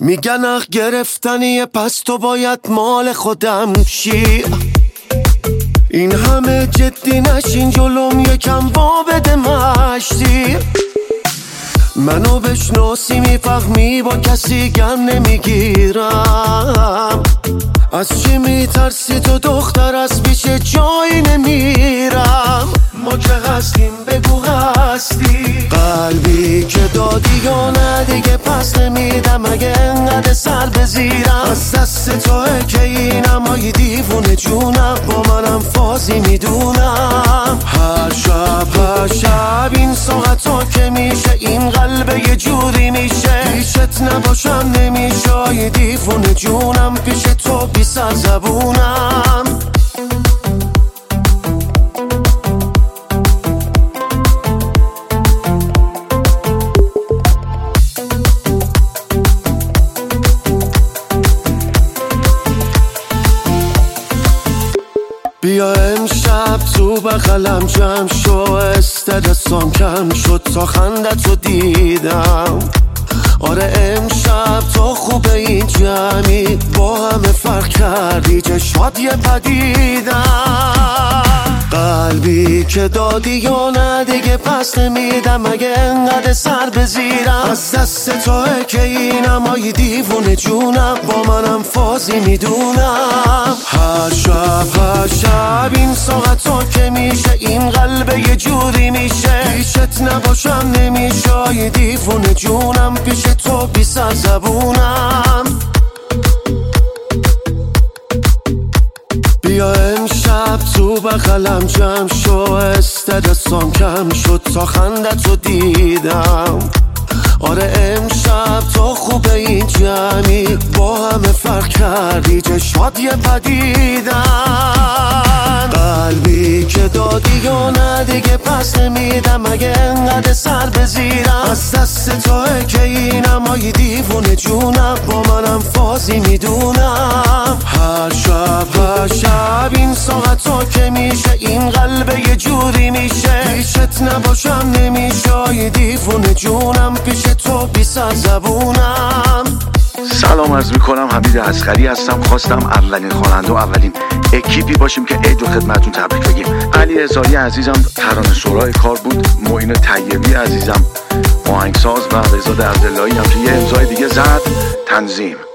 میگن اخ گرفتنیه پس تو باید مال خودم شی. این همه جدی نشین جلوم یکم وا بده مشتی. منو بشناسی میفهمی با کسی گم نمیگیرم. از چی میترسی تو دختر از پیش جایی نمیرم. ما که هستیم بگو هستی. قلبی که دادی یا نه دیگه پس نمیدم اگه انقدر سر بزیرم. از دست توه که اینم های دیوونه جونم با منم فازی میدونم. هر شب این ساعتا که میشه این قلب یه جوری میشه. پیشت نباشم نمیشه یه دیوونه جونم پیش تو بی سر زبونم. بیا امشب تو بغلم جمع شو. استرسام کم شد تا خندت رو دیدم. آره امشب تو خوبه این جمعی با همه فرق کردی چشمات یه پدیدم. قلبی که دادی یا نه دیگه پس نمیدم اگه انقدر سر بزیرم. از دست توه که اینم های دیوونه جونم با منم فازی میدونم. هر شب این ساعتا که میشه این قلب یه جوری میشه. پیشت نباشم نمیشه یه دیوونه جونم پیش تو بی سر زبونم. بیا امشب تو بغلم جمع شو. استرسام کم شد تا خندت رو دیدم. آره امشب تو خوبه این جمعی با همه فرق کردی چشمات یه پدیدن. قلبی که دادی یا نه دیگه پس نمیدم اگه انقدر سر بزیرم. از دست توه که اینم های دیوونه جونم با منم فازی میدونم. هر شب این ساعتا که میشه این قلب یه جوری میشه. پیشت نباشم نمیشه یه دیوونه جونم پیش تو بی سر زبونم. سلام عرض میکنم، حمید اصغری هستم. خواستم اولین خواننده و اولین اکیپی باشیم که عید و خدمتتون تبریک بگیم. علی هزاری عزیزم ترانه سرای کار بود. معین طیبی عزیزم آهنگساز و بهزاد عبداللهی هم که یه امضای دیگه زد تنظیم.